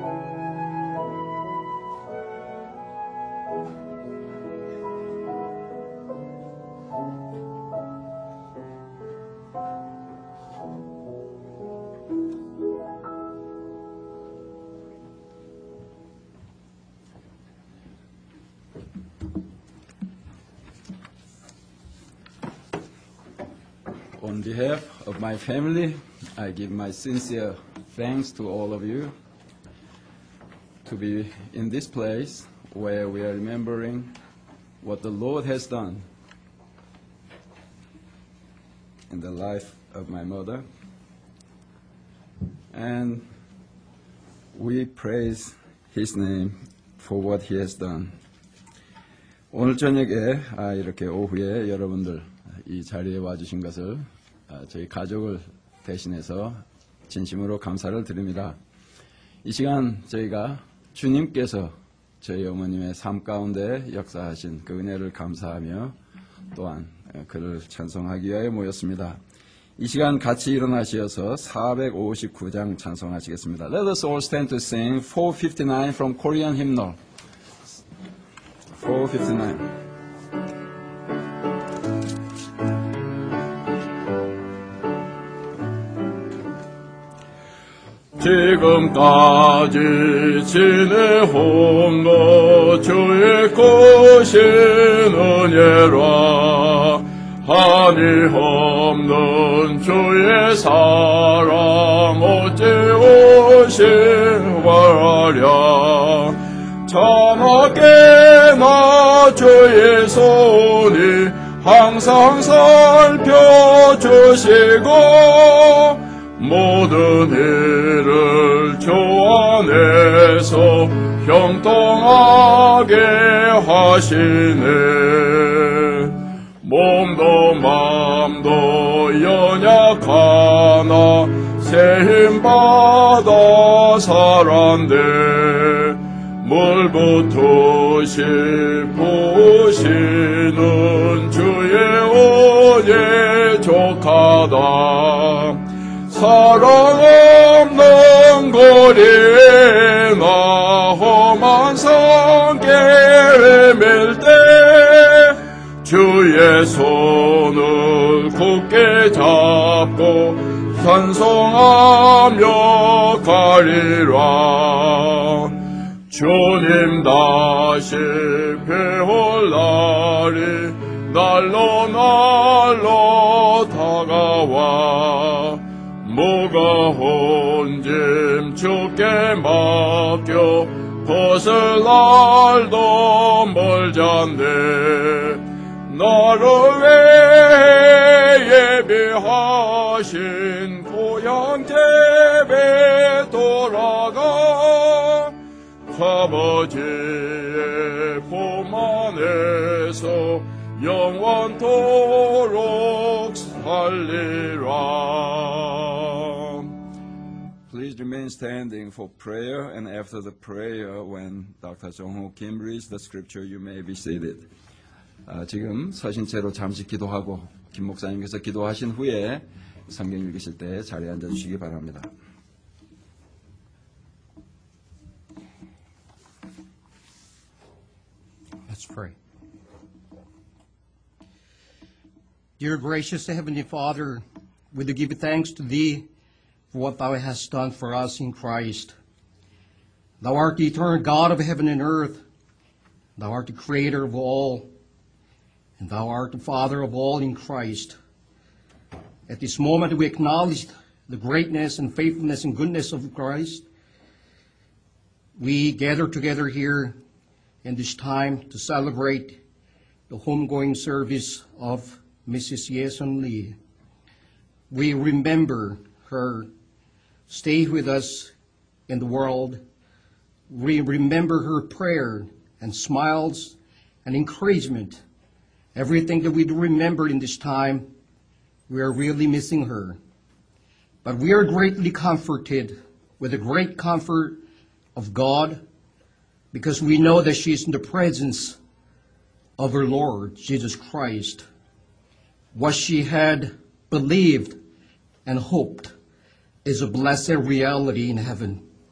On behalf of my family, I give my sincere thanks to all of you to be in this place where we are remembering what the Lord has done in the life of my mother. And we praise His name for what He has done. 오늘 저녁에 이렇게 오후에 여러분들 이 자리에 와주신 것을 저희 가족을 대신해서 진심으로 감사를 드립니다. 이 시간 저희가 주님께서 저희 어머님의 삶 가운데 역사하신 그 은혜를 감사하며 또한 그를 찬송하기 위하여 모였습니다. 이 시간 같이 일어나시어서 459장 찬송하시겠습니다. Let us all stand to sing 459 from Korean hymnal. 459. 지금까지 지내온 주의 것이 은혜라 한이 없는 주의 사랑 어찌 오시와랴 참하게나 주의 손이 항상 살펴주시고 모든 일을 주 안에서 형통하게 하시네 몸도 마음도 연약하나 세힘받아 살았네 물부터 부으시는 주의 은혜 족하다 사랑 없는 거리에 나 험한 산길 헤맬 때 주의 손을 굳게 잡고 찬송하며 가리라 주님 다시 배울 날이 날로 날로 다가와 뭐가 혼짐 주께 맡겨 벗을 날도 멀잖네 나를 위해 예비하신 고향 집에 돌아가 아버지의 품 안에서 영원토록 살리라 Please remain standing for prayer, and after the prayer, when Dr. Jong-ho Kim reads the scripture, you may be seated. 지금 서신 채로 잠시 기도하고 김 목사님께서 기도하신 후에 성경 읽으실 때 자리에 앉아주시기 바랍니다. Let's pray. Dear gracious Heavenly Father, we do give thanks to Thee for what Thou hast done for us in Christ. Thou art the eternal God of heaven and earth. Thou art the Creator of all, and Thou art the Father of all in Christ. At this moment we acknowledge the greatness and faithfulness and goodness of Christ. We gather together here in this time to celebrate the homegoing service of Mrs. Yesun Lee. We remember her stay with us in the world. We remember her prayer and smiles and encouragement. Everything that we do remember in this time, we are really missing her. But we are greatly comforted with the great comfort of God because we know that she is in the presence of her Lord, Jesus Christ. What she had believed and hoped is a blessed reality in heaven.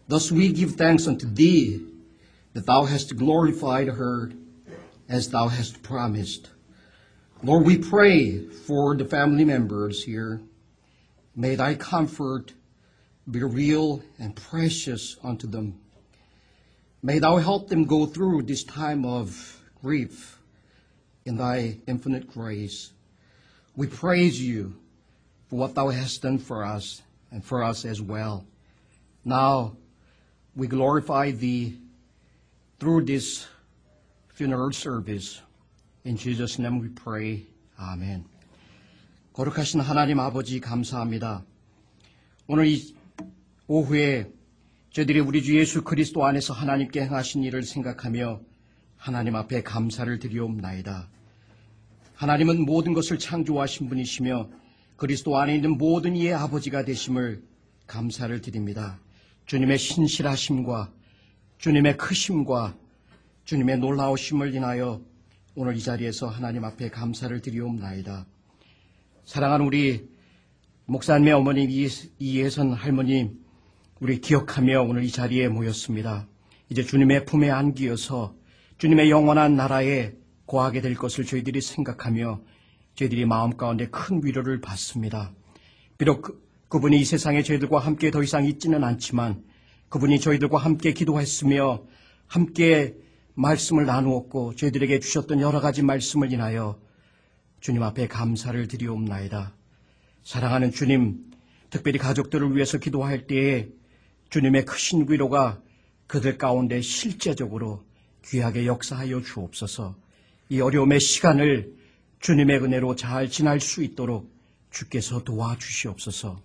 Thus we give thanks unto thee, that thou hast glorified her as thou hast promised. Lord, we pray for the family members here. May thy comfort be real and precious unto them. May thou help them go through this time of grief in thy infinite grace. We praise you for what thou hast done for us and for us as well. Now we glorify thee through this funeral service. In Jesus' name we pray. 아멘. 거룩하신 하나님 아버지 감사합니다. 오늘 이 오후에 저희들이 우리 주 예수 그리스도 안에서 하나님께 행하신 일을 생각하며 하나님 앞에 감사를 드리옵나이다. 하나님은 모든 것을 창조하신 분이시며 그리스도 안에 있는 모든 이의 아버지가 되심을 감사를 드립니다. 주님의 신실하심과 주님의 크심과 주님의 놀라우심을 인하여 오늘 이 자리에서 하나님 앞에 감사를 드리옵나이다. 사랑하는 우리 목사님의 어머님 이예선 할머님, 우리 기억하며 오늘 이 자리에 모였습니다. 이제 주님의 품에 안기어서 주님의 영원한 나라에 거하게 될 것을 저희들이 생각하며 저희들이 마음 가운데 큰 위로를 받습니다. 비록 그분이 이 세상에 저희들과 함께 더 이상 있지는 않지만 그분이 저희들과 함께 기도했으며 함께 말씀을 나누었고 저희들에게 주셨던 여러 가지 말씀을 인하여 주님 앞에 감사를 드리옵나이다. 사랑하는 주님, 특별히 가족들을 위해서 기도할 때에 주님의 크신 위로가 그들 가운데 실제적으로 귀하게 역사하여 주옵소서. 이 어려움의 시간을 주님의 은혜로 잘 지날 수 있도록 주께서 도와주시옵소서.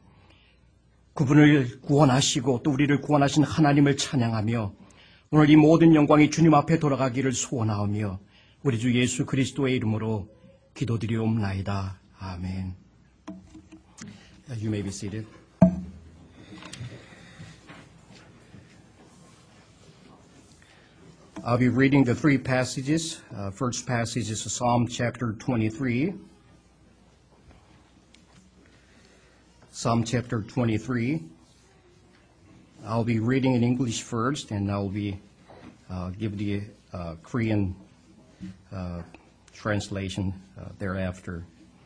그분을 구원하시고 또 우리를 구원하신 하나님을 찬양하며 오늘 이 모든 영광이 주님 앞에 돌아가기를 소원하오며 우리 주 예수 그리스도의 이름으로 기도드리옵나이다. 아멘. You may be seated. I'll be reading the three passages. First passage is Psalm chapter 23. Psalm chapter 23. I'll be reading in English first, and I'll be give the Korean translation thereafter.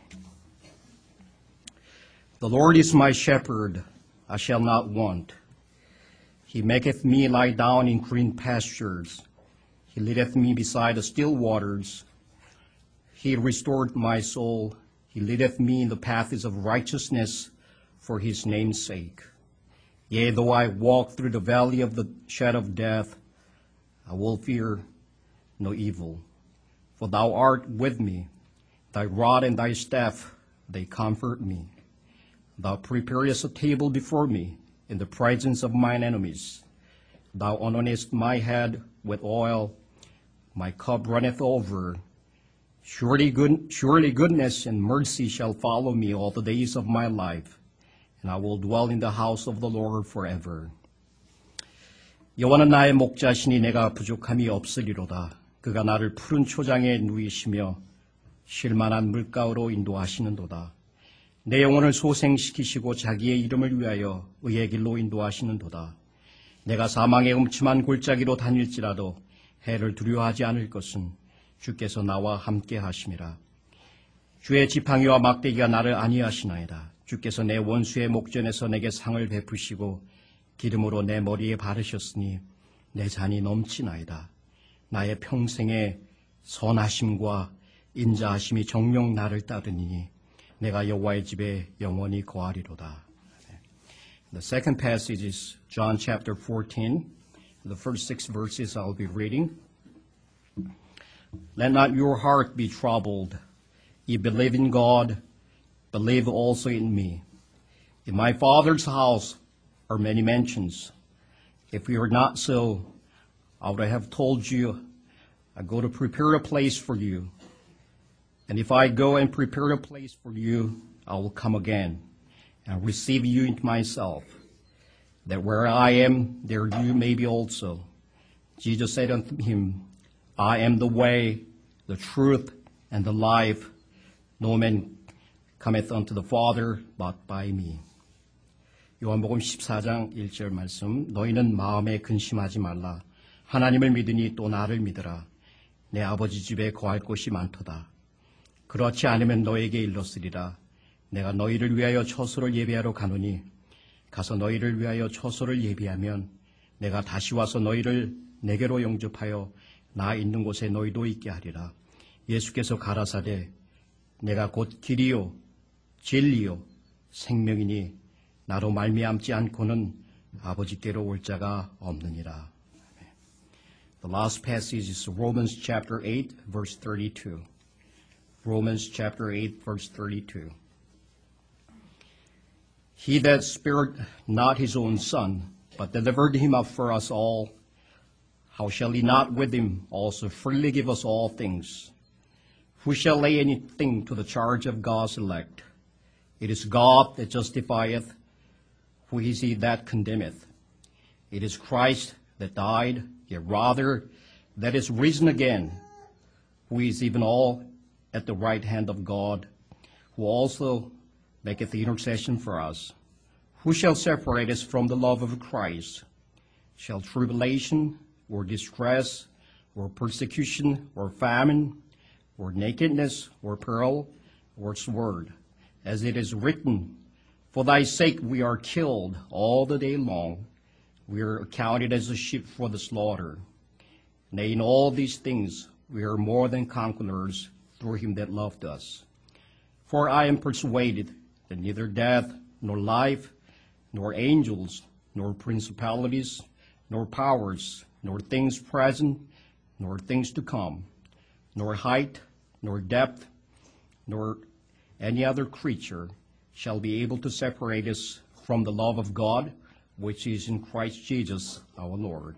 The Lord is my shepherd, I shall not want. He maketh me lie down in green pastures. He leadeth me beside the still waters. He restored my soul. He leadeth me in the paths of righteousness for his name's sake. Yea, though I walk through the valley of the shadow of death, I will fear no evil. For thou art with me. Thy rod and thy staff, they comfort me. Thou preparest a table before me in the presence of mine enemies. Thou anointest my head with oil. My cup runneth over. Surely goodness and mercy shall follow me all the days of my life, and I will dwell in the house of the Lord forever. 여호와는 나의 목자시니 내가 부족함이 없으리로다. 그가 나를 푸른 초장에 누이시며 쉴만한 물가로 인도하시는도다. 내 영혼을 소생시키시고 자기의 이름을 위하여 의의 길로 인도하시는도다. 내가 사망의 음침한 골짜기로 다닐지라도 해를 두려워하지 않을 것은 주께서 나와 함께 하심이라. 주의 지팡이와 막대기가 나를 안위하시나이다. 주께서 내 원수의 목전에서 내게 상을 베푸시고 기름으로 내 머리에 바르셨으니 내 잔이 넘치나이다. 나의 평생의 선하심과 인자하심이 정녕 나를 따르니 내가 여호와의 집에 영원히 거하리로다. The second passage is John chapter 14. The first 6 verses I'll be reading. Let not your heart be troubled. Ye believe in God, believe also in me. In my Father's house are many mansions. If we were not so, I would have told you, I go to prepare a place for you. And if I go and prepare a place for you, I will come again and receive you into myself, that where I am, there you may be also. Jesus said unto him, I am the way, the truth, and the life. No man cometh unto the Father but by me. 요한복음 14장 1절 말씀, 너희는 마음에 근심하지 말라. 하나님을 믿으니 또 나를 믿으라. 내 아버지 집에 거할 곳이 많도다. 그렇지 않으면 너에게 일렀으리라. 내가 너희를 위하여 처소를 예비하러 가노니 가서 너희를 위하여 처소를 예비하면 내가 다시 와서 너희를 내게로 영접하여 나 있는 곳에 너희도 있게 하리라. 예수께서 가라사대 내가 곧 길이요 진리요 생명이니 나로 말미암지 않고는 아버지께로 올 자가 없느니라. The last passage is Romans chapter 8 verse 32. Romans chapter 8 verse 32. He that spared not his own son, but delivered him up for us all, how shall he not with him also freely give us all things? Who shall lay anything to the charge of God's elect? It is God that justifieth. Who is he that condemneth? It is Christ that died, yet rather that is risen again, who is even all at the right hand of God, who also maketh intercession for us. Who shall separate us from the love of Christ? Shall tribulation, or distress, or persecution, or famine, or nakedness, or peril, or sword? As it is written, for thy sake we are killed all the day long. We are accounted as a sheep for the slaughter. Nay, in all these things we are more than conquerors through him that loved us. For I am persuaded that neither death, nor life, nor angels, nor principalities, nor powers, nor things present, nor things to come, nor height, nor depth, nor any other creature shall be able to separate us from the love of God, which is in Christ Jesus our Lord.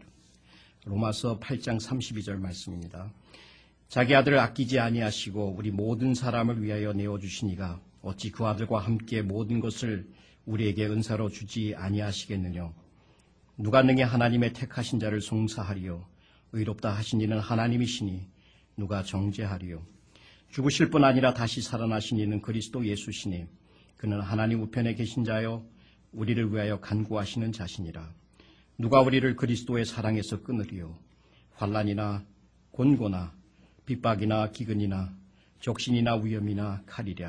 로마서 8장 32절 말씀입니다. 자기 아들을 아끼지 아니하시고 우리 모든 사람을 위하여 내어주시니가 어찌 그 아들과 함께 모든 것을 우리에게 은사로 주지 아니하시겠느냐. 누가 능히 하나님의 택하신 자를 송사하리요. 의롭다 하신 이는 하나님이시니 누가 정죄하리요. 죽으실 뿐 아니라 다시 살아나신 이는 그리스도 예수시니 그는 하나님 우편에 계신 자여 우리를 위하여 간구하시는 자시니라. 누가 우리를 그리스도의 사랑에서 끊으리요. 환난이나 곤고나 핍박이나 기근이나 적신이나 위험이나 칼이랴.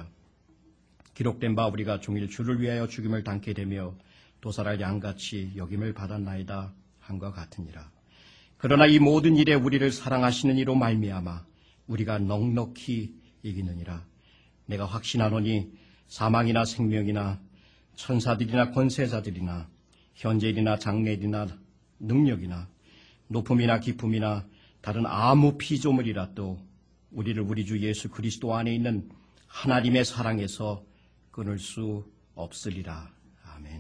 기록된 바 우리가 종일 주를 위하여 죽임을 당케 되며 도살할 양같이 여김을 받았나이다 함과 같으니라. 그러나 이 모든 일에 우리를 사랑하시는 이로 말미암아 우리가 넉넉히 이기느니라. 내가 확신하노니 사망이나 생명이나 천사들이나 권세자들이나 현재일이나 장래일이나 능력이나 높음이나 깊음이나 다른 아무 피조물이라도 우리를 우리 주 예수 그리스도 안에 있는 하나님의 사랑에서 끊을 수 없으리라. 아멘.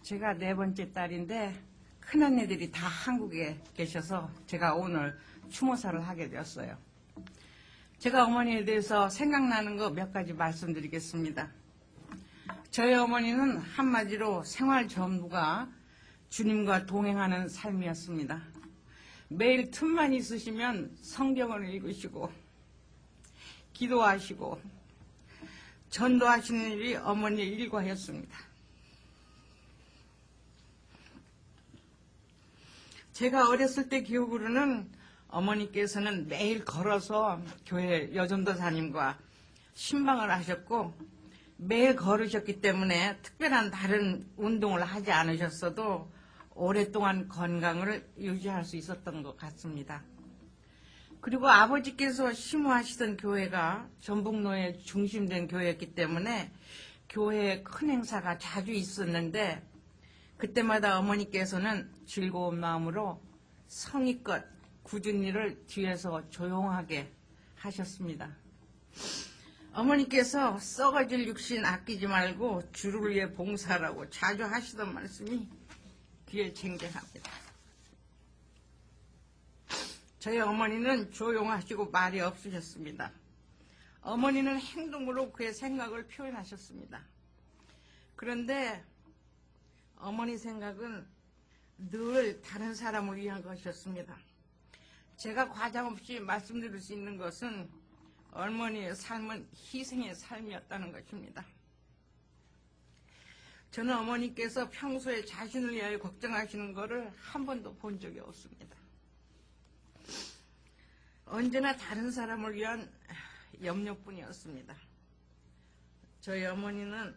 제가 네 번째 딸인데 큰언니들이 다 한국에 계셔서 제가 오늘 추모사를 하게 되었어요. 제가 어머니에 대해서 생각나는 거 몇 가지 말씀드리겠습니다. 저희 어머니는 한마디로 생활 전부가 주님과 동행하는 삶이었습니다. 매일 틈만 있으시면 성경을 읽으시고 기도하시고 전도하시는 일이 어머니의 일과였습니다. 제가 어렸을 때 기억으로는 어머니께서는 매일 걸어서 교회 여전도사님과 신방을 하셨고 매일 걸으셨기 때문에 특별한 다른 운동을 하지 않으셨어도 오랫동안 건강을 유지할 수 있었던 것 같습니다. 그리고 아버지께서 심호하시던 교회가 전북로에 중심된 교회였기 때문에 교회에 큰 행사가 자주 있었는데 그때마다 어머니께서는 즐거운 마음으로 성의껏 굳은 일을 뒤에서 조용하게 하셨습니다. 어머니께서 썩어질 육신 아끼지 말고 주를 위해 봉사하라고 자주 하시던 말씀이 귀에 쟁쟁합니다. 저희 어머니는 조용하시고 말이 없으셨습니다. 어머니는 행동으로 그의 생각을 표현하셨습니다. 그런데 어머니 생각은 늘 다른 사람을 위한 것이었습니다. 제가 과장없이 말씀드릴 수 있는 것은 어머니의 삶은 희생의 삶이었다는 것입니다. 저는 어머니께서 평소에 자신을 위하여 걱정하시는 것을 한 번도 본 적이 없습니다. 언제나 다른 사람을 위한 염려뿐이었습니다. 저희 어머니는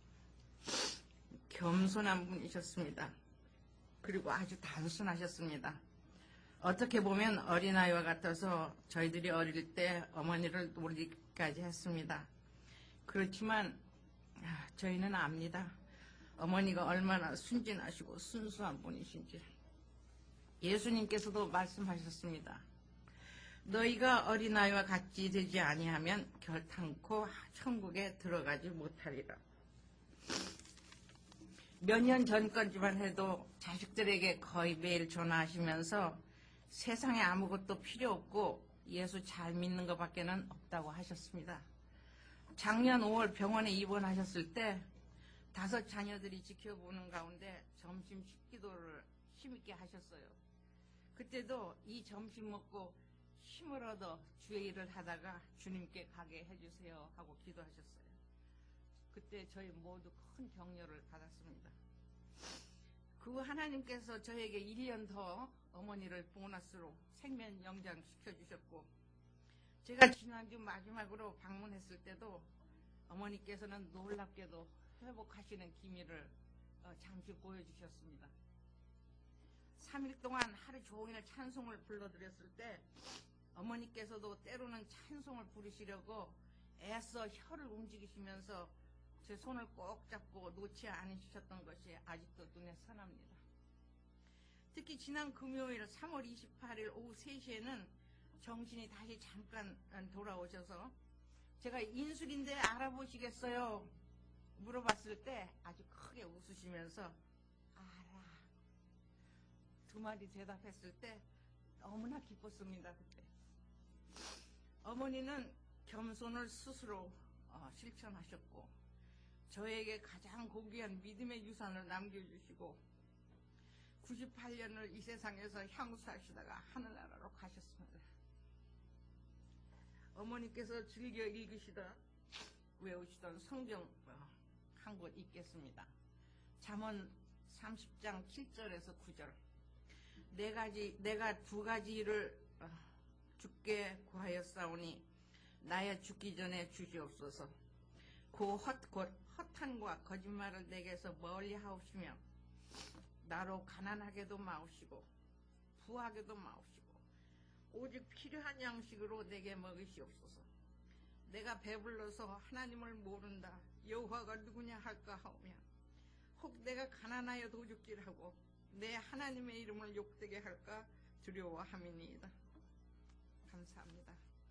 겸손한 분이셨습니다. 그리고 아주 단순하셨습니다. 어떻게 보면 어린아이와 같아서 저희들이 어릴 때 어머니를 놀리기까지 했습니다. 그렇지만 저희는 압니다. 어머니가 얼마나 순진하시고 순수한 분이신지. 예수님께서도 말씀하셨습니다. 너희가 어린아이와 같이 되지 아니하면 결탄코 천국에 들어가지 못하리라. 몇 년 전까지만 해도 자식들에게 거의 매일 전화하시면서 세상에 아무것도 필요 없고 예수 잘 믿는 것밖에는 없다고 하셨습니다. 작년 5월 병원에 입원하셨을 때 5 자녀들이 지켜보는 가운데 점심 식기도를 힘있게 하셨어요. 그때도 이 점심 먹고 힘을 얻어 주의 일을 하다가 주님께 가게 해주세요 하고 기도하셨어요. 그때 저희 모두 큰 격려를 받았습니다. 그 후 하나님께서 저에게 1년 더 어머니를 보너스로 생면 영장 시켜주셨고 제가 지난주 마지막으로 방문했을 때도 어머니께서는 놀랍게도 회복하시는 기미를 잠시 보여주셨습니다. 3일 동안 하루 종일 찬송을 불러드렸을 때 어머니께서도 때로는 찬송을 부르시려고 애써 혀를 움직이시면서 제 손을 꼭 잡고 놓지 않으셨던 것이 아직도 눈에 선합니다. 특히 지난 금요일 3월 28일 오후 3시에는 정신이 다시 잠깐 돌아오셔서 제가 인술인데 알아보시겠어요? 물어봤을 때 아주 크게 웃으시면서 알아. 2마디 대답했을 때 너무나 기뻤습니다. 그때. 어머니는 겸손을 스스로 실천하셨고 저에게 가장 고귀한 믿음의 유산을 남겨주시고 98년을 이 세상에서 향수하시다가 하늘나라로 가셨습니다. 어머니께서 즐겨 읽으시다 외우시던 성경 한 곳 읽겠습니다. 잠언 30장 7절에서 9절. 내가 2가지 일을 주께 구하였사오니 나의 죽기 전에 주시옵소서. 곧 허탄과 거짓말을 내게서 멀리 하옵시며 나로 가난하게도 마옵시고 부하게도 마옵시고 오직 필요한 양식으로 내게 먹이시옵소서. 내가 배불러서 하나님을 모른다 여호와가 누구냐 할까 하오며 혹 내가 가난하여 도둑질하고 내 하나님의 이름을 욕되게 할까 두려워함이니이다. 감사합니다.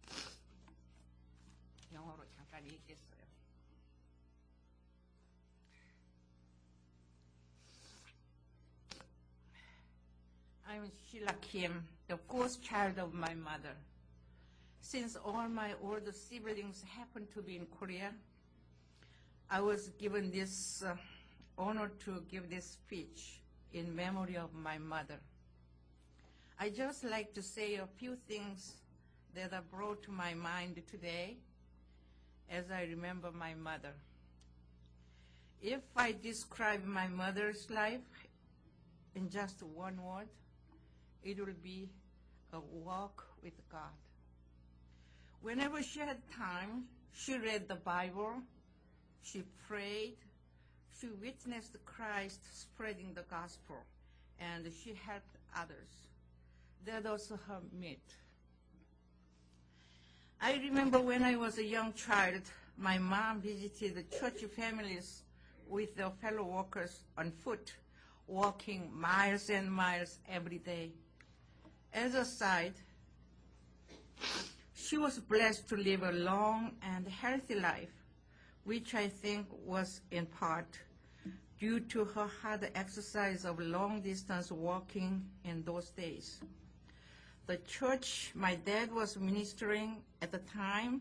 영어로 잠깐 읽겠어요. name is Sheila Kim, the fourth child of my mother. Since all my older siblings happen to be in Korea, I was given this honor to give this speech in memory of my mother. I just like to say a few things that are brought to my mind today as I remember my mother. If I describe my mother's life in just one word, it will be a walk with God. Whenever she had time, she read the Bible, she prayed, she witnessed Christ spreading the gospel, and she helped others. That was her myth. I remember when I was a young child, my mom visited the church families with their fellow workers on foot, walking miles and miles every day. As a side, she was blessed to live a long and healthy life, which I think was in part due to her hard exercise of long-distance walking in those days. The church my dad was ministering at the time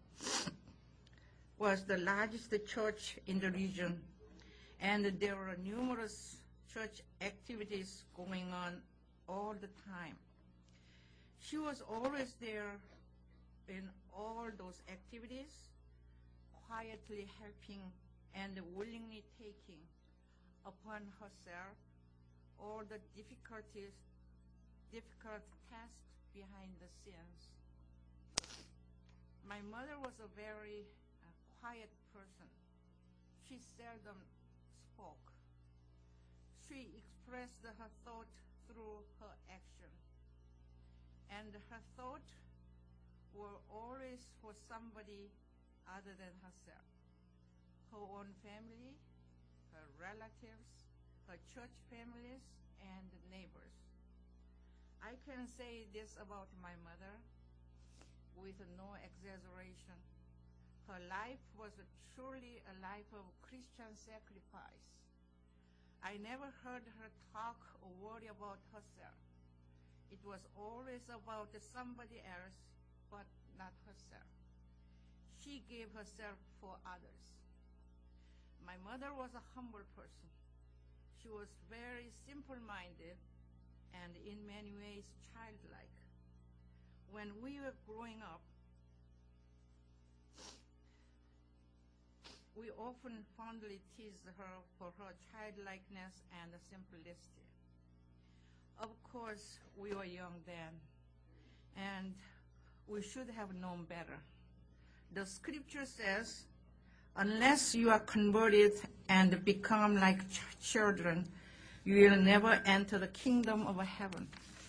was the largest church in the region, and there were numerous church activities going on all the time. She was always there in all those activities, quietly helping and willingly taking upon herself all the difficult tasks behind the scenes. My mother was a very quiet person. She seldom spoke. She expressed her thought through her action. And her thought were always for somebody other than herself. Her own family, her relatives, her church families, and neighbors. I can say this about my mother with no exaggeration. Her life was truly a life of Christian sacrifice. I never heard her talk or worry about herself. It was always about somebody else, but not herself. She gave herself for others. My mother was a humble person. She was very simple-minded and in many ways childlike. When we were growing up, we often fondly teased her for her childlikeness and simplicity. Of course, we were young then, and we should have known better. The scripture says, unless you are converted and become like children, you will never enter the kingdom of heaven.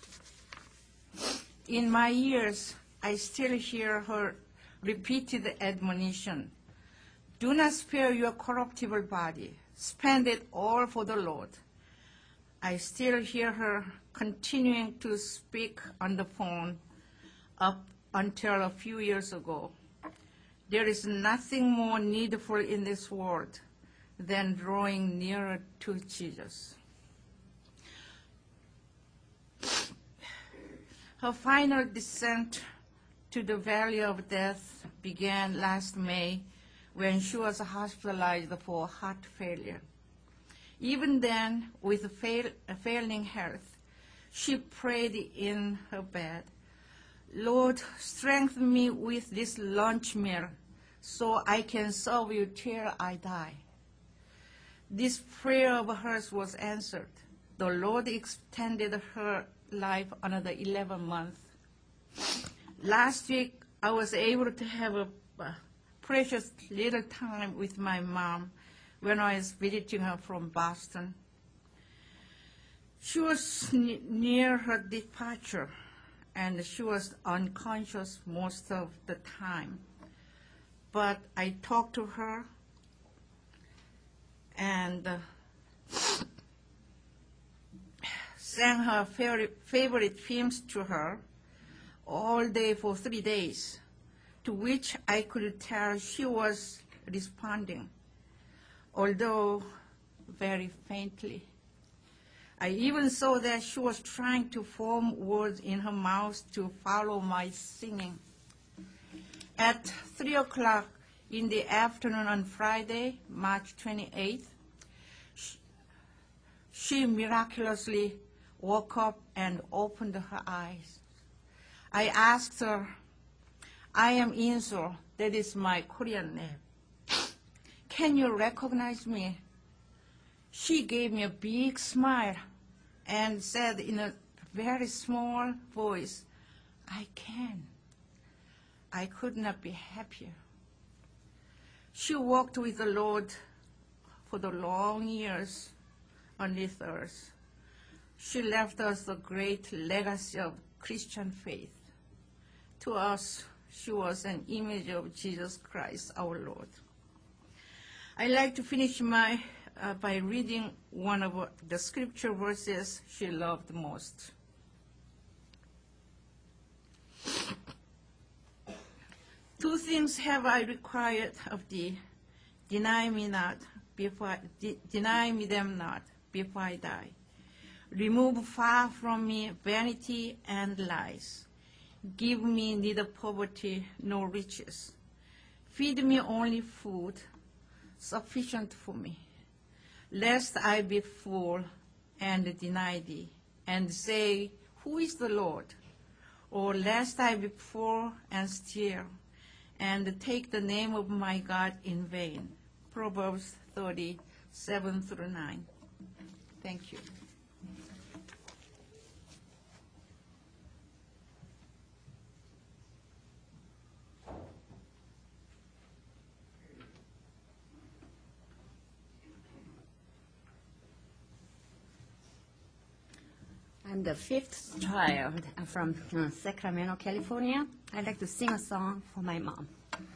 In my years, I still hear her repeated admonition, do not spare your corruptible body, spend it all for the Lord. I still hear her continuing to speak on the phone up until a few years ago. There is nothing more needful in this world than drawing nearer to Jesus. Her final descent to the valley of death began last May when she was hospitalized for heart failure. Even then, with failing health, she prayed in her bed, Lord, strengthen me with this lunch meal so I can serve you till I die. This prayer of hers was answered. The Lord extended her life another 11 months. Last week, I was able to have a precious little time with my mom when I was visiting her from Boston. She was near her departure, and she was unconscious most of the time. But I talked to her and sang her favorite hymns to her all day for 3 days, to which I could tell she was responding, although very faintly. I even saw that she was trying to form words in her mouth to follow my singing. At 3 o'clock in the afternoon on Friday, March 28th, she miraculously woke up and opened her eyes. I asked her, I am Insul, that is my Korean name. Can you recognize me? She gave me a big smile and said in a very small voice, I can. I could not be happier. She walked with the Lord for the long years on this earth. She left us a great legacy of Christian faith. To us, she was an image of Jesus Christ, our Lord. I'd like to finish by reading one of the scripture verses she loved most. Two things have I required of thee, deny me them not before I die. Remove far from me vanity and lies. Give me neither poverty nor riches. Feed me only food sufficient for me, lest I be full and deny thee, and say, who is the Lord? Or lest I be poor and steal, and take the name of my God in vain. Proverbs 30:7-9. Thank you. I'm the fifth child. I'm from Sacramento, California. I'd like to sing a song for my mom.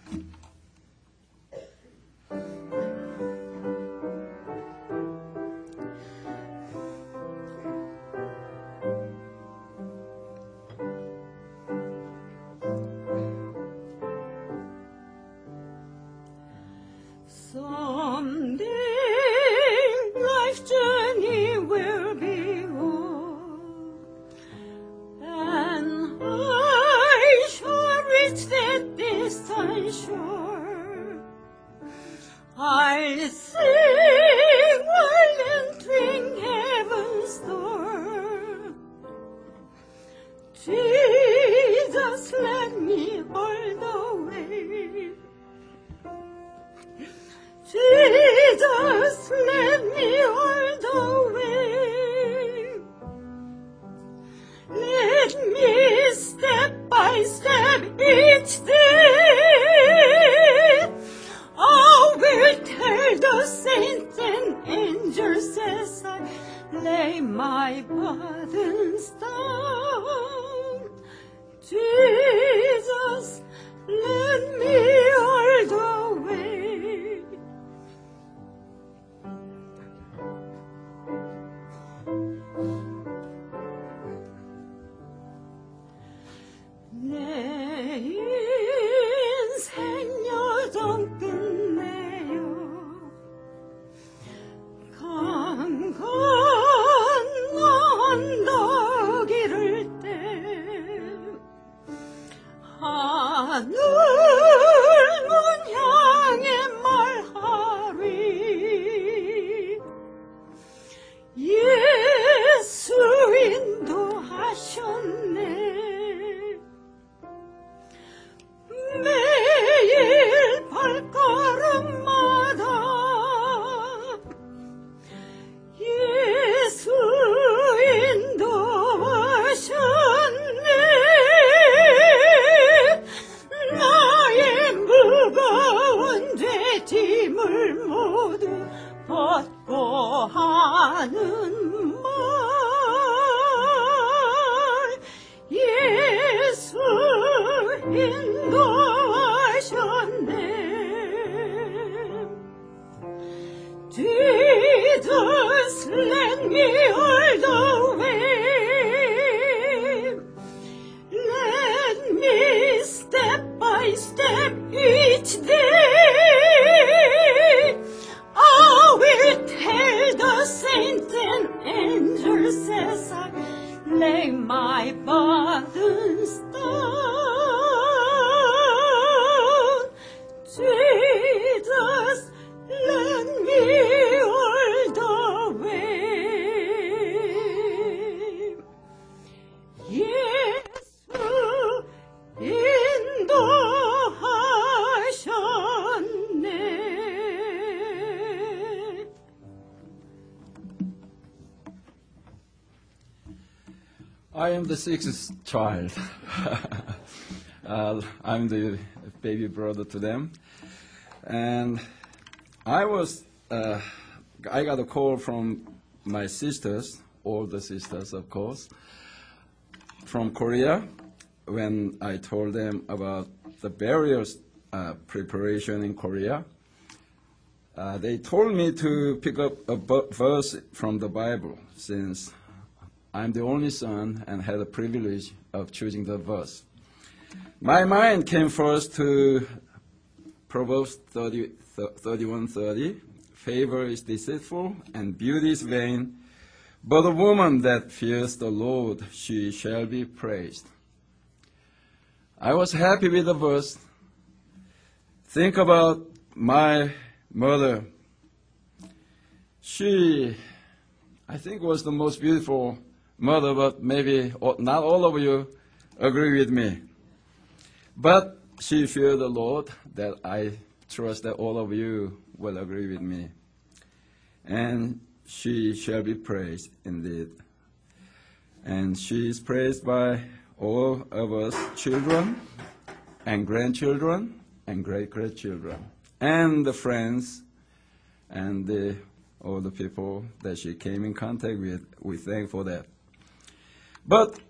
Someday life's journey will be o'er, and I shall reach that distant shore. I'll sing while entering heaven's door. Jesus, let me hold the way. Jesus, let me hold the way. Let me step by step each day. I will tell the saints and angels as I lay my burdens down. Jesus, let me hold the way. 내 인생 여정 끝내요 강 건너 언덕 이를 때 하늘 lay my burdens down. Jesus, let me hold the way. 예수 인도하셨네. I am the sixth child. I'm the baby brother to them. And I got a call from my sisters, older sisters, of course, from Korea, when I told them about the various preparation in Korea. They told me to pick up a verse from the Bible, since I'm the only son and had the privilege of choosing the verse. My mind came first to Proverbs 31:30. Favor is deceitful and beauty is vain, but a woman that fears the Lord, she shall be praised. I was happy with the verse. Think about my mother. She, I think, was the most beautiful mother, but maybe not all of you agree with me. But she feared the Lord, that I trust that all of you will agree with me. And she shall be praised indeed. And she is praised by all of us children and grandchildren and great-grandchildren and the friends and all the people that she came in contact with. We thank for that. But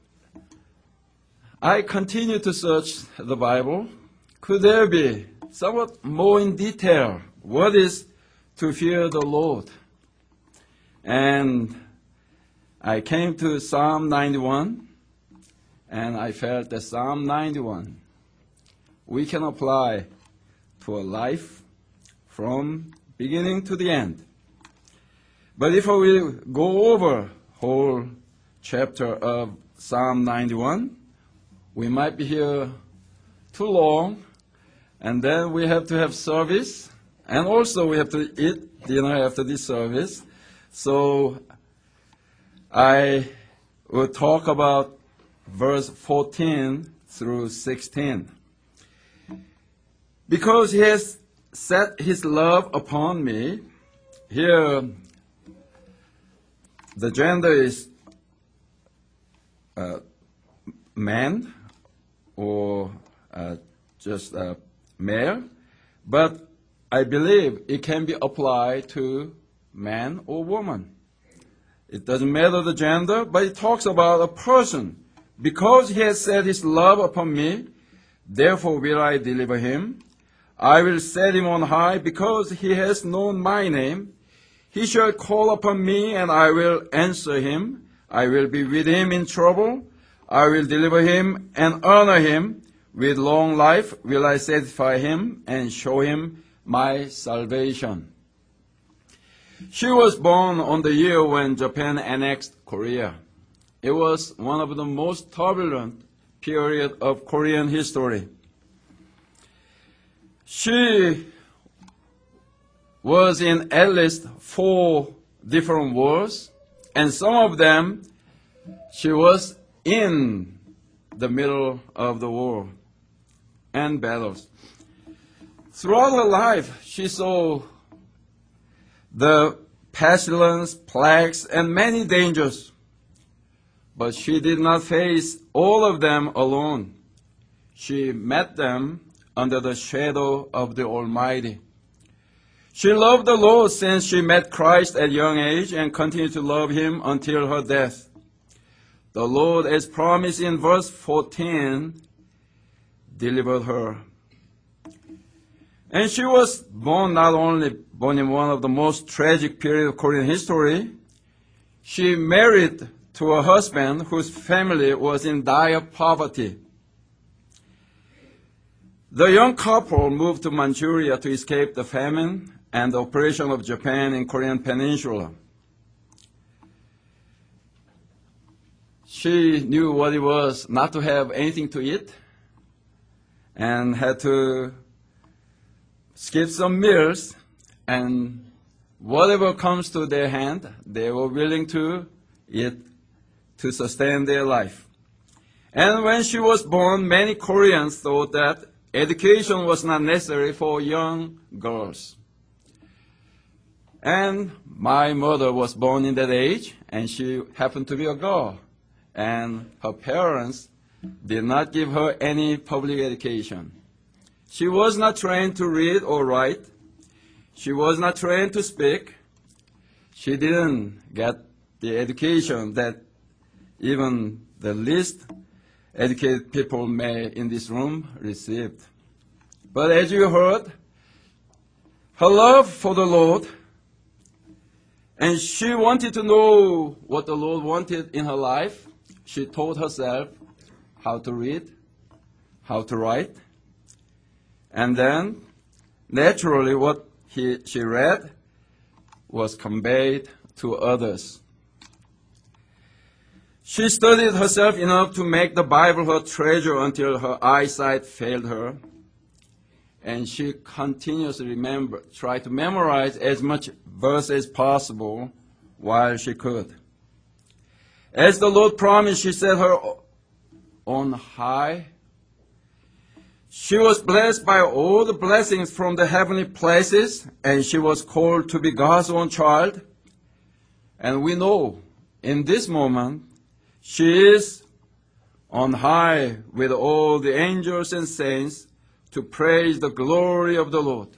I continue to search the Bible. Could there be somewhat more in detail what is to fear the Lord? And I came to Psalm 91, and I felt that Psalm 91 we can apply to a life from beginning to the end. But if we go over whole chapter of Psalm 91, we might be here too long, and then we have to have service, and also we have to eat dinner after this service. So I will talk about verse 14 through 16. Because he has set his love upon me, here the gender is man or just male, but I believe it can be applied to man or woman. It doesn't matter the gender, but it talks about a person. Because he has set his love upon me, therefore will I deliver him. I will set him on high, because he has known my name. He shall call upon me, and I will answer him. I will be with him in trouble. I will deliver him and honor him. With long life will I satisfy him and show him my salvation. She was born on the year when Japan annexed Korea. It was one of the most turbulent period of Korean history. She was in at least 4 different wars, and some of them she was in the middle of the war and battles. Throughout her life, she saw the pestilence, plagues, and many dangers, but she did not face all of them alone. She met them under the shadow of the Almighty. She loved the Lord since she met Christ at a young age and continued to love him until her death. The Lord, as promised in verse 14, delivered her. And she was not only born in one of the most tragic periods of Korean history, she married to a husband whose family was in dire poverty. The young couple moved to Manchuria to escape the famine and the oppression of Japan in Korean Peninsula. She knew what it was not to have anything to eat and had to skip some meals, and whatever comes to their hand, they were willing to eat to sustain their life. And when she was born, many Koreans thought that education was not necessary for young girls. And my mother was born in that age, and she happened to be a girl. And her parents did not give her any public education. She was not trained to read or write. She was not trained to speak. She didn't get the education that even the least educated people may in this room received. But as you heard, her love for the Lord, and she wanted to know what the Lord wanted in her life. She taught herself how to read, how to write, and then naturally what she read was conveyed to others. She studied herself enough to make the Bible her treasure until her eyesight failed her, and she continuously tried to memorize as much verse as possible while she could. As the Lord promised, she set her on high. She was blessed by all the blessings from the heavenly places, and she was called to be God's own child. And we know in this moment, she is on high with all the angels and saints to praise the glory of the Lord.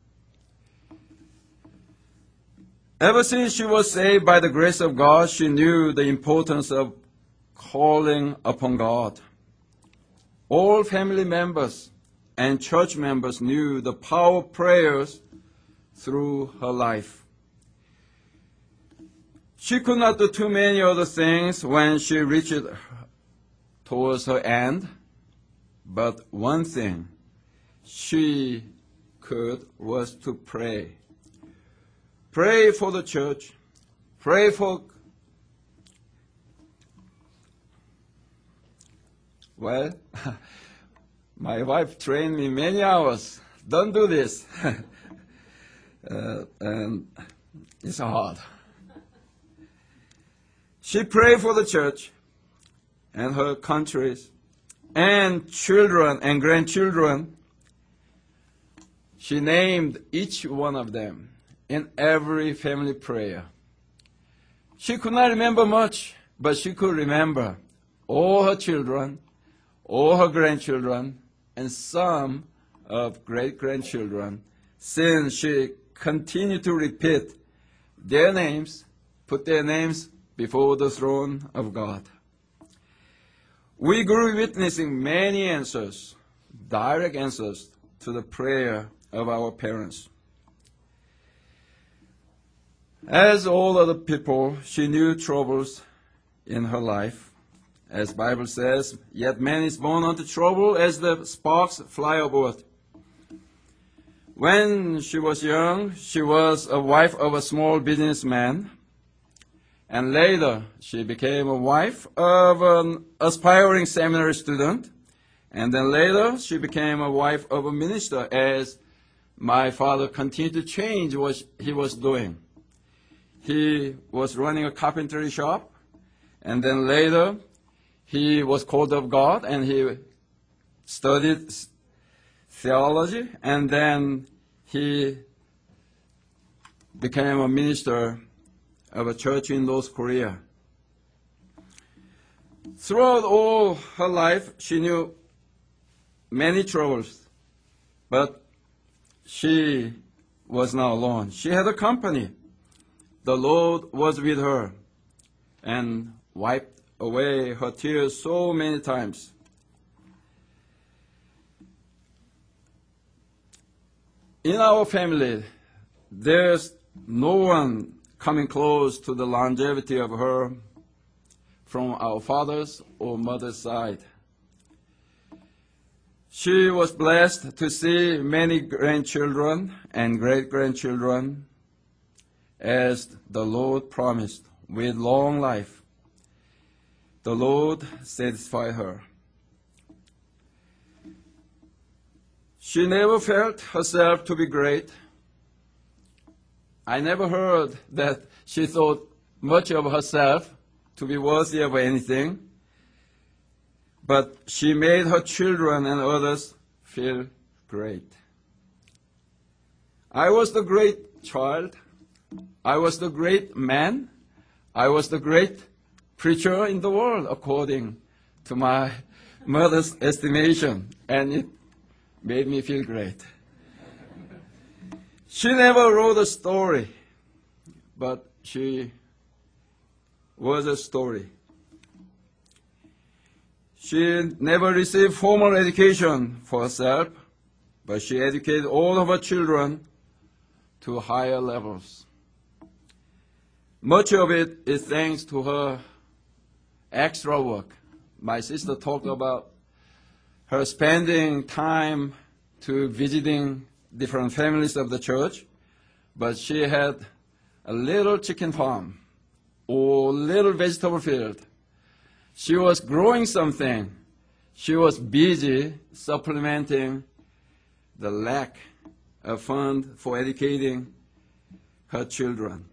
Ever since she was saved by the grace of God, she knew the importance of calling upon God. All family members and church members knew the power of prayers through her life. She could not do too many other things when she reached towards her end, but one thing she could was to pray. Pray for the church. Pray for... Well, my wife trained me many hours. Don't do this. And it's hard. She prayed for the church and her countries and children and grandchildren. She named each one of them in every family prayer. She could not remember much, but she could remember all her children, all her grandchildren, and some of great-grandchildren, since she continued to repeat their names, put their names before the throne of God. We grew witnessing many answers, direct answers to the prayer of our parents. As all other people, she knew troubles in her life. As the Bible says, yet man is born unto trouble as the sparks fly upward. When she was young, she was a wife of a small businessman, and later she became a wife of an aspiring seminary student, and then later she became a wife of a minister as my father continued to change what he was doing. He was running a carpentry shop, and then later he was called of God, and he studied theology, and then he became a minister of a church in North Korea. Throughout all her life, she knew many troubles, but she was not alone. She had a company. The Lord was with her and wiped away her tears so many times. In our family, there's no one coming close to the longevity of her from our father's or mother's side. She was blessed to see many grandchildren and great-grandchildren as the Lord promised, with long life. the Lord satisfied her. She never felt herself to be great. I never heard that she thought much of herself to be worthy of anything, but she made her children and others feel great. I was the great child. I was the great man. I was the great preacher in the world, according to my mother's estimation, and it made me feel great. She never wrote a story, but she was a story. She never received formal education for herself, but she educated all of her children to higher levels. Much of it is thanks to her extra work. My sister talked about her spending time to visiting different families of the church, but she had a little chicken farm or little vegetable field. She was growing something. She was busy supplementing the lack of fund for educating her children.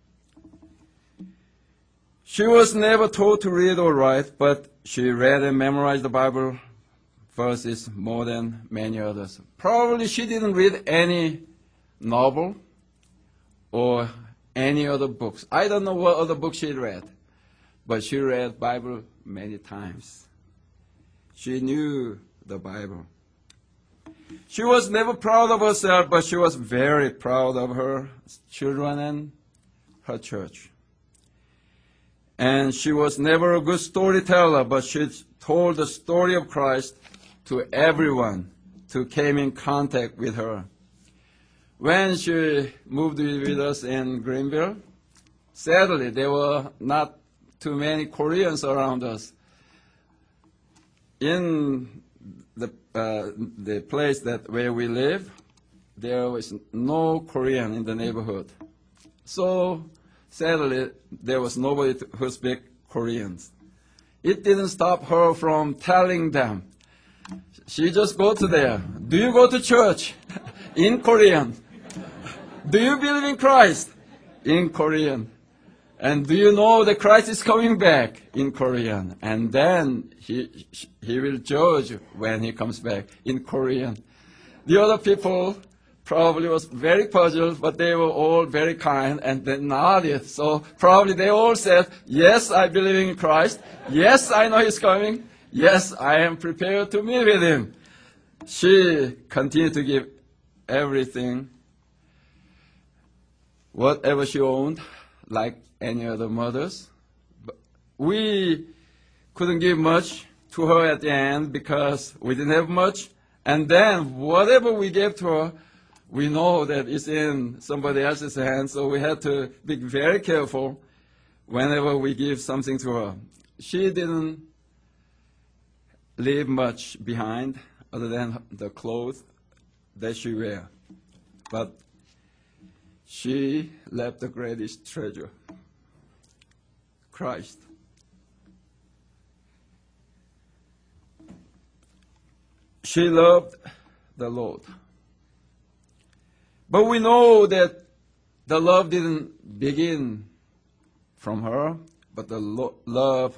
She was never taught to read or write, but she read and memorized the Bible verses more than many others. Probably she didn't read any novel or any other books. I don't know what other books she read, but she read Bible many times. She knew the Bible. She was never proud of herself, but she was very proud of her children and her church. And she was never a good storyteller, but she told the story of Christ to everyone who came in contact with her. When she moved with us in Greenville, sadly, there were not too many Koreans around us. In the place where we live, there was no Korean in the neighborhood. So, sadly, there was nobody who spoke Korean. It didn't stop her from telling them. She just go to there. Do you go to church? In Korean. Do you believe in Christ? In Korean. And do you know that Christ is coming back? In Korean. And then he will judge when he comes back in Korean. The other people probably was very puzzled, but they were all very kind and they nodded. So probably they all said, yes, I believe in Christ. Yes, I know he's coming. Yes, I am prepared to meet with him. She continued to give everything, whatever she owned, like any other mothers. But we couldn't give much to her at the end because we didn't have much. And then whatever we gave to her, we know that it's in somebody else's hands, so we had to be very careful whenever we give something to her. She didn't leave much behind other than the clothes that she wear. But she left the greatest treasure, Christ. She loved the Lord. But we know that the love didn't begin from her, but the love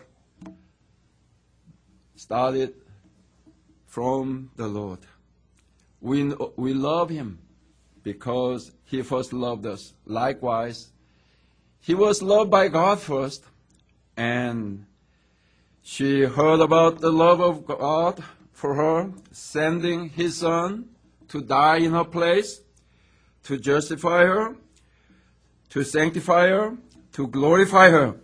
started from the Lord. We love him because he first loved us. Likewise, he was loved by God first, and she heard about the love of God for her, sending his son to die in her place, to justify her, to sanctify her, to glorify her.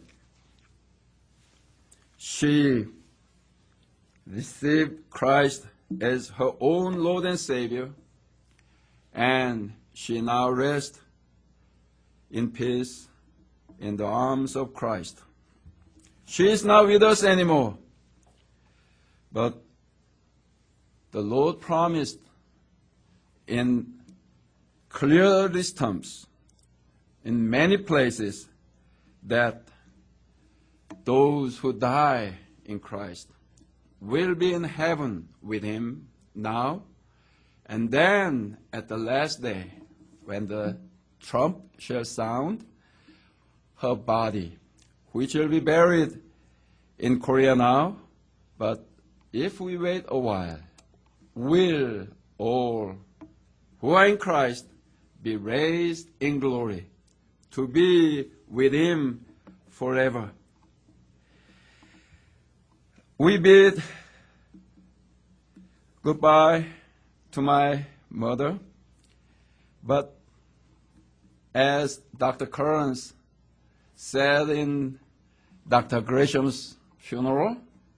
She received Christ as her own Lord and Savior, and she now rests in peace in the arms of Christ. She is not with us anymore, but the Lord promised in clearest terms in many places that those who die in Christ will be in heaven with him now, and then at the last day, when the trump shall sound, her body, which will be buried in Korea now, but if we wait a while, will all who are in Christ be raised in glory to be with him forever. We bid goodbye to my mother, but as Dr. Kearns said in Dr. Gresham's funeral,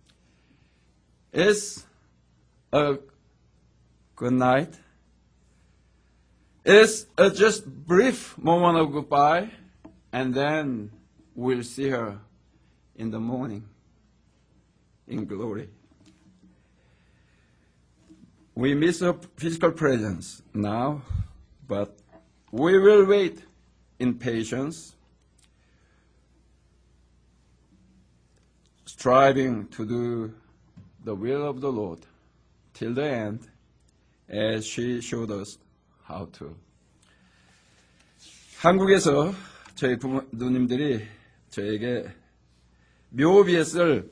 it's a good night. It's a just brief moment of goodbye, and then we'll see her in the morning in glory. We miss her physical presence now, but we will wait in patience, striving to do the will of the Lord till the end, as she showed us how to. 한국에서 저희 부모님들이 저에게 묘비에 쓸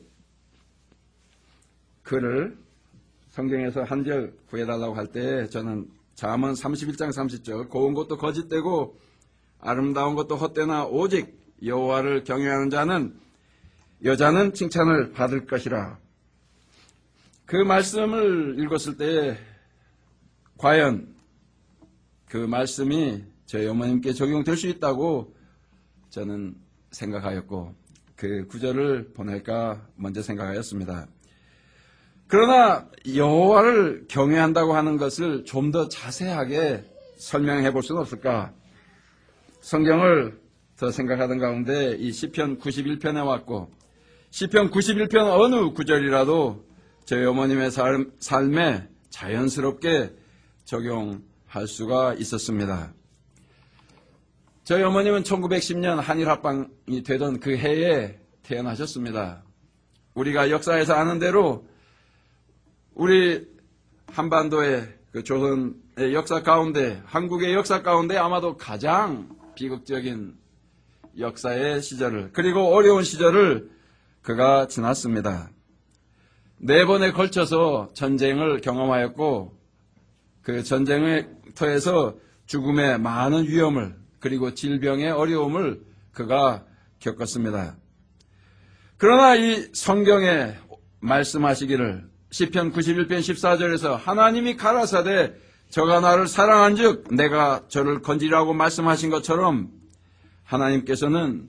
글을 성경에서 한 절 구해달라고 할 때 저는 잠언 31장 30절 고운 것도 거짓되고 아름다운 것도 헛되나 오직 여호와를 경외하는 자는 여자는 칭찬을 받을 것이라. 그 말씀을 읽었을 때 과연 그 말씀이 저희 어머님께 적용될 수 있다고 저는 생각하였고 그 구절을 보낼까 먼저 생각하였습니다. 그러나 여호와를 경외한다고 하는 것을 좀 더 자세하게 설명해 볼 수는 없을까? 성경을 더 생각하던 가운데 이 시편 91편에 왔고 시편 91편 어느 구절이라도 저희 어머님의 삶에 자연스럽게 적용할 수가 있었습니다. 저희 어머님은 1910년 한일합방이 되던 그 해에 태어나셨습니다. 우리가 역사에서 아는 대로 우리 한반도의 그 조선의 역사 가운데, 한국의 역사 가운데 아마도 가장 비극적인 역사의 시절을, 그리고 어려운 시절을 그가 지났습니다. 4번에 걸쳐서 전쟁을 경험하였고 그 전쟁의 터에서 죽음의 많은 위험을 그리고 질병의 어려움을 그가 겪었습니다. 그러나 이 성경에 말씀하시기를 시편 91편 14절에서 하나님이 가라사대 저가 나를 사랑한즉 내가 저를 건지라고 말씀하신 것처럼 하나님께서는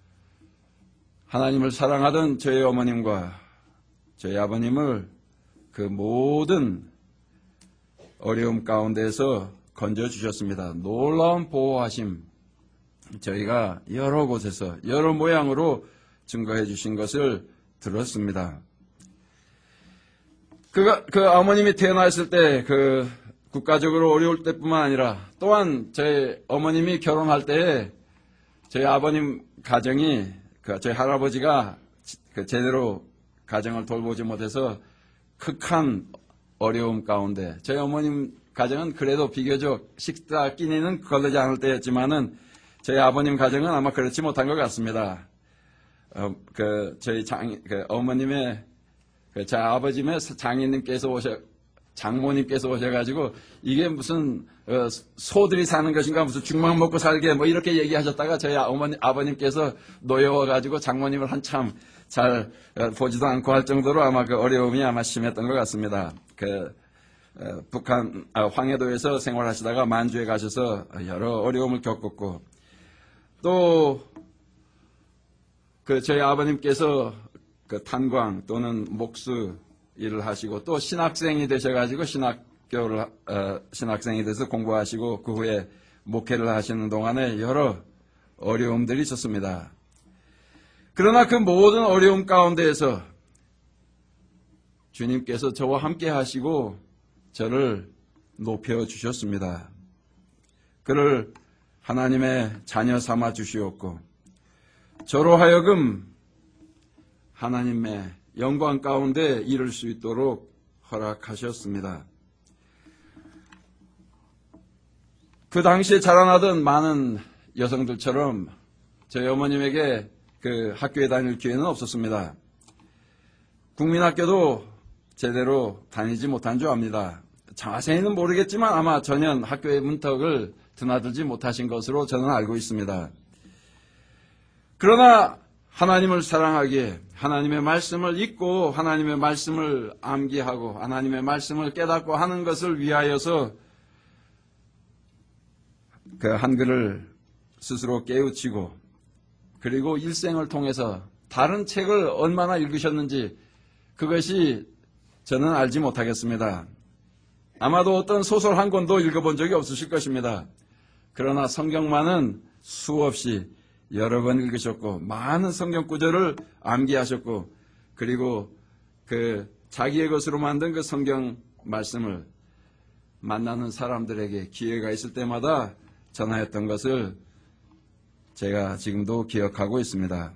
하나님을 사랑하던 저희 어머님과 저희 아버님을 그 모든 어려움 가운데서 건져주셨습니다. 놀라운 보호하심, 저희가 여러 곳에서 여러 모양으로 증거해 주신 것을 들었습니다. 그 어머님이 태어났을 때 그 국가적으로 어려울 때뿐만 아니라 또한 저희 어머님이 결혼할 때 저희 아버님 가정이 저희 할아버지가 제대로 가정을 돌보지 못해서 극한 어려움 가운데 저희 어머님 가정은 그래도 비교적 식사 끼니는 걸리지 않을 때였지만은 저희 아버님 가정은 아마 그렇지 못한 것 같습니다. 저희 어머님의 제 아버님의 장모님께서 오셔가지고 이게 무슨 소들이 사는 것인가 무슨 죽만 먹고 살게 뭐 이렇게 얘기하셨다가 저희 아버님께서 노여워가지고 장모님을 한참 잘 보지도 않고 할 정도로 아마 그 어려움이 아마 심했던 것 같습니다. 북한 황해도에서 생활하시다가 만주에 가셔서 여러 어려움을 겪었고 또 저희 아버님께서 탄광 또는 목수 일을 하시고 또 신학생이 되셔가지고 신학생이 돼서 공부하시고 그 후에 목회를 하시는 동안에 여러 어려움들이 있었습니다. 그러나 그 모든 어려움 가운데에서 주님께서 저와 함께 하시고 저를 높여주셨습니다. 그를 하나님의 자녀 삼아 주시었고 저로 하여금 하나님의 영광 가운데 이룰 수 있도록 허락하셨습니다. 그 당시에 자라나던 많은 여성들처럼 저희 어머님에게 그 학교에 다닐 기회는 없었습니다. 국민학교도 제대로 다니지 못한 줄 압니다. 자세히는 모르겠지만 아마 전혀 학교의 문턱을 드나들지 못하신 것으로 저는 알고 있습니다. 그러나 하나님을 사랑하기에 하나님의 말씀을 읽고 하나님의 말씀을 암기하고 하나님의 말씀을 깨닫고 하는 것을 위하여서 그 한글을 스스로 깨우치고 그리고 일생을 통해서 다른 책을 얼마나 읽으셨는지 그것이 저는 알지 못하겠습니다. 아마도 어떤 소설 한 권도 읽어본 적이 없으실 것입니다. 그러나 성경만은 수없이 여러 번 읽으셨고 많은 성경 구절을 암기하셨고 그리고 그 자기의 것으로 만든 그 성경 말씀을 만나는 사람들에게 기회가 있을 때마다 전하였던 것을 제가 지금도 기억하고 있습니다.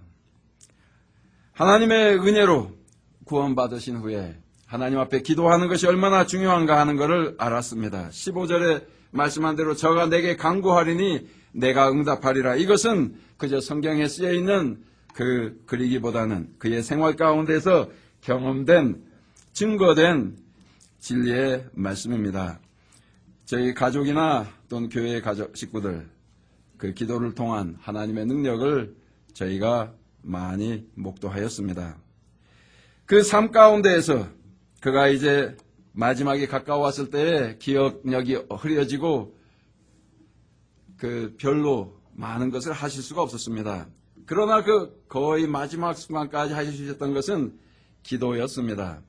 하나님의 은혜로 구원받으신 후에 하나님 앞에 기도하는 것이 얼마나 중요한가 하는 것을 알았습니다. 15절에 말씀한 대로 저가 내게 간구하리니 내가 응답하리라. 이것은 그저 성경에 쓰여 있는 그 글이기보다는 그의 생활 가운데서 경험된 증거된 진리의 말씀입니다. 저희 가족이나 또는 교회의 가족 식구들 그 기도를 통한 하나님의 능력을 저희가 많이 목도하였습니다. 그 삶 가운데에서 그가 이제 마지막에 가까웠을 때에 기억력이 흐려지고 그 별로 많은 것을 하실 수가 없었습니다. 그러나 그 거의 마지막 순간까지 하셨던 것은 기도였습니다.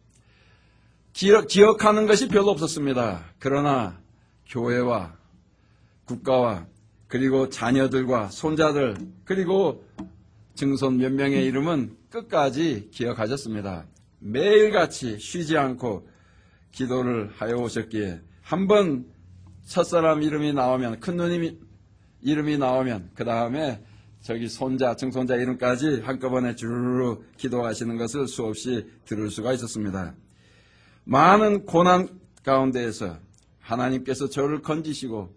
기억하는 것이 별로 없었습니다. 그러나 교회와 국가와 그리고 자녀들과 손자들 그리고 증손 몇 명의 이름은 끝까지 기억하셨습니다. 매일같이 쉬지 않고 기도를 하여 오셨기에 한번 첫사람 이름이 나오면 큰 누님 이름이 나오면 그 다음에 저기 손자 증손자 이름까지 한꺼번에 주르르 기도하시는 것을 수없이 들을 수가 있었습니다. 많은 고난 가운데에서 하나님께서 저를 건지시고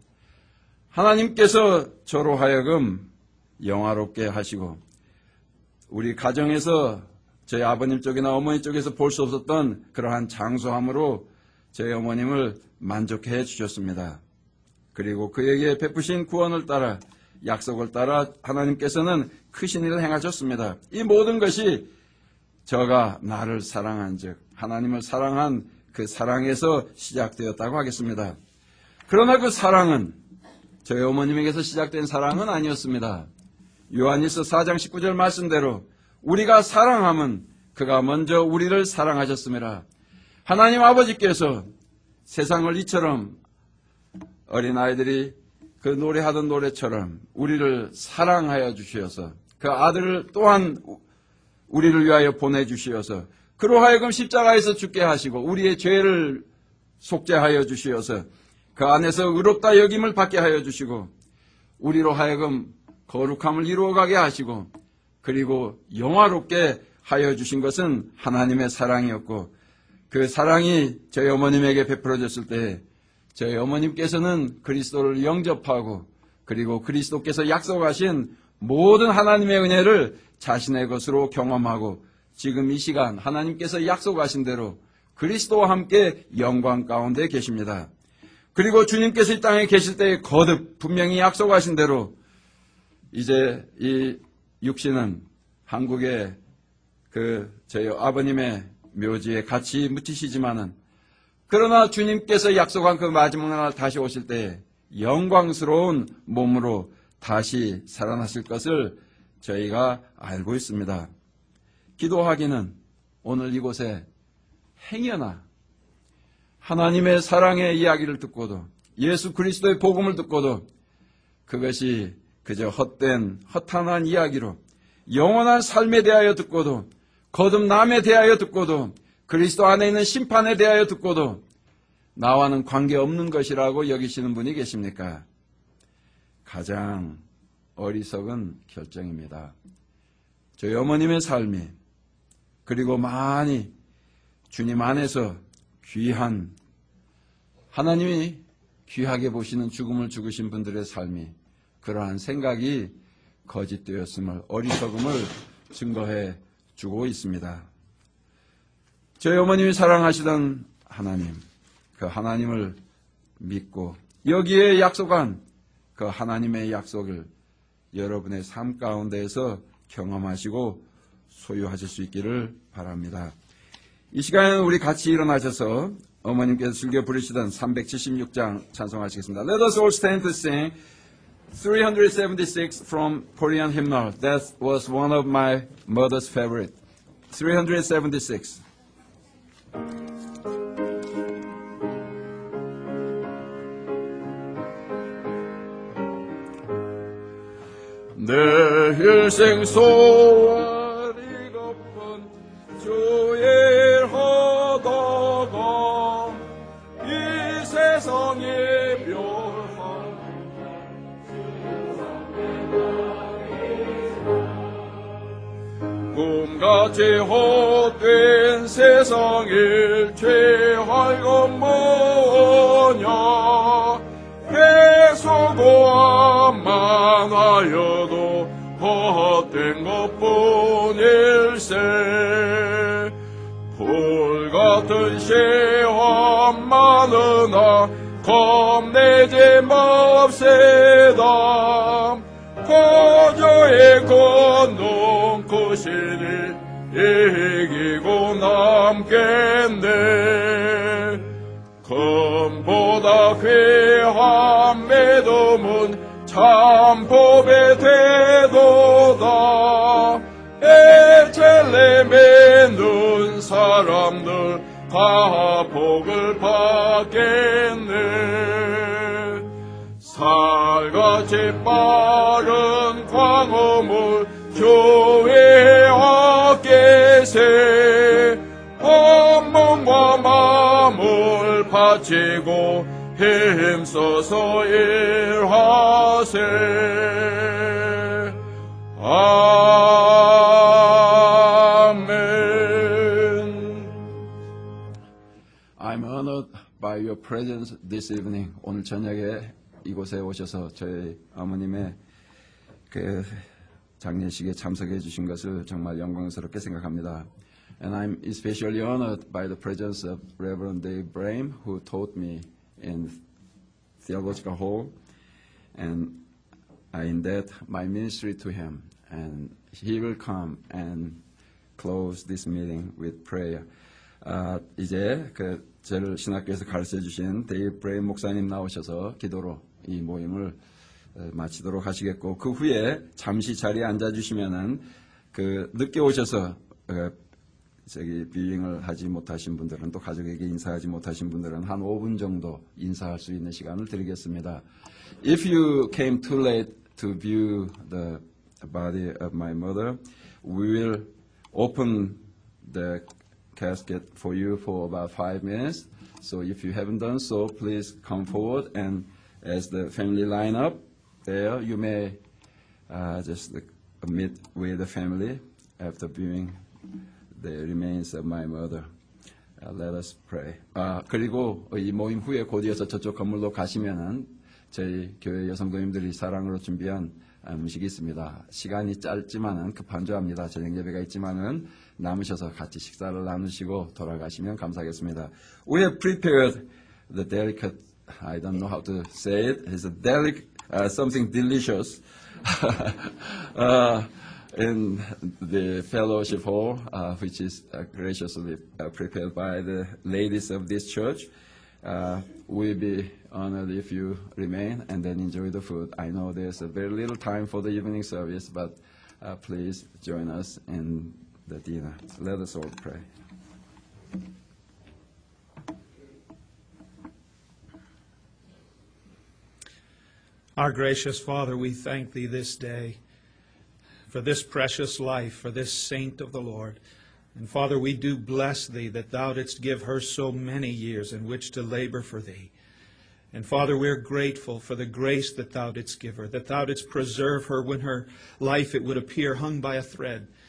하나님께서 저로 하여금 영화롭게 하시고 우리 가정에서 저희 아버님 쪽이나 어머니 쪽에서 볼 수 없었던 그러한 장수함으로 저희 어머님을 만족해 주셨습니다. 그리고 그에게 베푸신 구원을 따라 약속을 따라 하나님께서는 크신 일을 행하셨습니다. 이 모든 것이 저가 나를 사랑한 즉 하나님을 사랑한 그 사랑에서 시작되었다고 하겠습니다. 그러나 그 사랑은 저희 어머님에게서 시작된 사랑은 아니었습니다. 요한일서 4장 19절 말씀대로 우리가 사랑함은 그가 먼저 우리를 사랑하셨음이라. 하나님 아버지께서 세상을 이처럼 어린아이들이 그 노래하던 노래처럼 우리를 사랑하여 주시어서 그 아들을 또한 우리를 위하여 보내주시어서 그로 하여금 십자가에서 죽게 하시고 우리의 죄를 속죄하여 주시어서 그 안에서 의롭다 여김을 받게 하여 주시고 우리로 하여금 거룩함을 이루어가게 하시고 그리고 영화롭게 하여 주신 것은 하나님의 사랑이었고 그 사랑이 저희 어머님에게 베풀어졌을 때 저희 어머님께서는 그리스도를 영접하고 그리고 그리스도께서 약속하신 모든 하나님의 은혜를 자신의 것으로 경험하고 지금 이 시간 하나님께서 약속하신 대로 그리스도와 함께 영광 가운데 계십니다. 그리고 주님께서 이 땅에 계실 때에 거듭 분명히 약속하신 대로 이제 이 육신은 한국의 그 저희 아버님의 묘지에 같이 묻히시지만은 그러나 주님께서 약속한 그 마지막 날 다시 오실 때에 영광스러운 몸으로 다시 살아나실 것을 저희가 알고 있습니다. 기도하기는 오늘 이곳에 행여나 하나님의 사랑의 이야기를 듣고도 예수 그리스도의 복음을 듣고도 그것이 그저 헛된 허탄한 이야기로 영원한 삶에 대하여 듣고도 거듭남에 대하여 듣고도 그리스도 안에 있는 심판에 대하여 듣고도 나와는 관계없는 것이라고 여기시는 분이 계십니까? 가장 어리석은 결정입니다. 저희 어머님의 삶이 그리고 많이 주님 안에서 귀한 하나님이 귀하게 보시는 죽음을 죽으신 분들의 삶이 그러한 생각이 거짓되었음을 어리석음을 증거해 주고 있습니다. 저희 어머님이 사랑하시던 하나님, 그 하나님을 믿고 여기에 약속한 그 하나님의 약속을 여러분의 삶 가운데에서 경험하시고 소유하실 수 있기를 바랍니다. 이 시간에 우리 같이 일어나셔서 어머님께서 즐겨 부르시던 376장 찬송하시겠습니다. Let us all stand to sing 376 from Korean hymnal. That was one of my mother's favorite. 376. 내 일생 소원이 높은 주의 하다가 이 세상의 멸한 꿈같이 헛된 세상 일체할 것 뭐냐 해소고함만 하여도 헛된 것뿐일세 불같은 시험 많으나 겁내지 맙시다 거저의 건넌 크시니 이기고 남겠네 금보다 귀한 믿음은 참 법의 태도다 에텔렘에 있는 사람들 다 복을 받겠네 살같이 빠른 광음을 주의 어깨세 온몸과 마음을 바치고 힘써서 일하세 아멘. I'm honored by your presence this evening. 오늘 저녁에 이곳에 오셔서 저희 어머님의 그 장례식에 참석해 주신 것을 정말 영광스럽게 생각합니다. And I'm especially honored by the presence of Reverend Dave Brame, who taught me in Theological Hall, and I indebted my ministry to him. And he will come and close this meeting with prayer. 이제 그 저를 신학교에서 가르쳐 주신 데이브 브레임 목사님 나오셔서 기도로 이 모임을 마치도록 하시겠고 그 후에 잠시 자리에 앉아 주시면은 그 늦게 오셔서 뷰잉을 하지 못하신 분들은 또 가족에게 인사하지 못하신 분들은 한 5분 정도 인사할 수 있는 시간을 드리겠습니다. If you came too late to view the body of my mother, we will open the casket for you for about 5 minutes. So if you haven't done so, please come forward, and as the family line up there, you may just meet with the family after viewing the remains of my mother. Let us pray. 그리고 이 모임 후에 곧 이어서 저쪽 건물로 가시면은 저희 교회 여성도님들이 사랑으로 준비한 음식이 있습니다. 시간이 짧지만은 급한 줄 압니다. 저녁 예배가 있지만은 남으셔서 같이 식사를 나누시고 돌아가시면 감사하겠습니다. We have prepared the delicate, I don't know how to say it. It's a delicate, something delicious. In the fellowship hall, which is graciously prepared by the ladies of this church. We'll be honored if you remain and then enjoy the food. I know there's a very little time for the evening service, but please join us in the dinner. Let us all pray. Our gracious Father, we thank Thee this day for this precious life, for this saint of the Lord. And Father, we do bless Thee that Thou didst give her so many years in which to labor for Thee. And Father, we're grateful for the grace that Thou didst give her, that Thou didst preserve her when her life, it would appear, hung by a thread.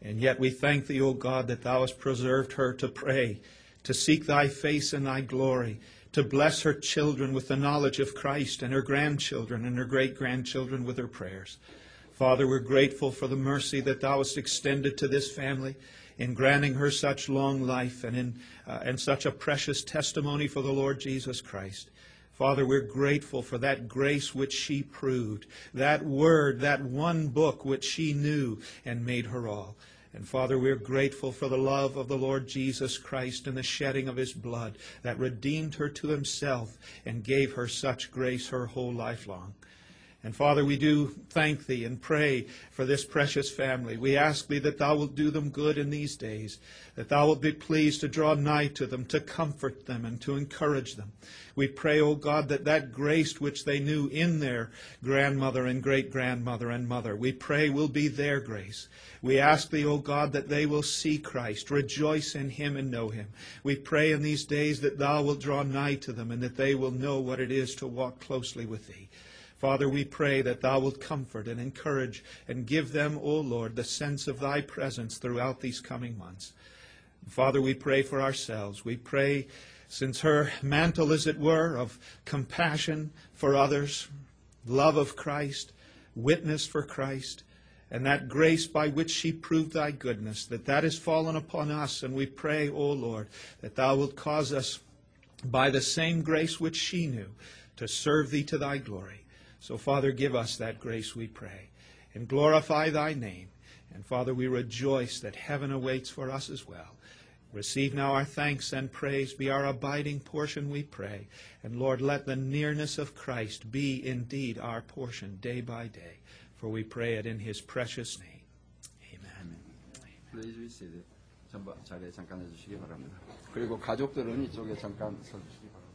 And yet we thank thee, O God, that thou hast preserved her to pray, to seek thy face and thy glory, to bless her children with the knowledge of Christ, and her grandchildren and her great-grandchildren with her prayers. Father, we're grateful for the mercy that thou hast extended to this family in granting her such long life and such a precious testimony for the Lord Jesus Christ. Father, we're grateful for that grace which she proved, that word, that one book which she knew and made her all. And Father, we're grateful for the love of the Lord Jesus Christ and the shedding of his blood that redeemed her to himself and gave her such grace her whole life long. And Father, we do thank thee and pray for this precious family. We ask thee that thou wilt do them good in these days, that thou wilt be pleased to draw nigh to them, to comfort them and to encourage them. We pray, O God, that that grace which they knew in their grandmother and great-grandmother and mother, we pray will be their grace. We ask thee, O God, that they will see Christ, rejoice in him and know him. We pray in these days that thou wilt draw nigh to them and that they will know what it is to walk closely with thee. Father, we pray that thou wilt comfort and encourage and give them, O Lord, the sense of thy presence throughout these coming months. Father, we pray for ourselves. We pray, since her mantle, as it were, of compassion for others, love of Christ, witness for Christ, and that grace by which she proved thy goodness, that has fallen upon us. And we pray, O Lord, that thou wilt cause us, by the same grace which she knew, to serve thee to thy glory. So, Father, give us that grace, we pray, and glorify thy name. And, Father, we rejoice that heaven awaits for us as well. Receive now our thanks and praise, be our abiding portion, we pray. And, Lord, let the nearness of Christ be indeed our portion day by day. For we pray it in his precious name. Amen. Please be seated. 자리에 잠깐 해주시기 바랍니다. 그리고 가족들은 이쪽에 잠깐 서주시기 바랍니다.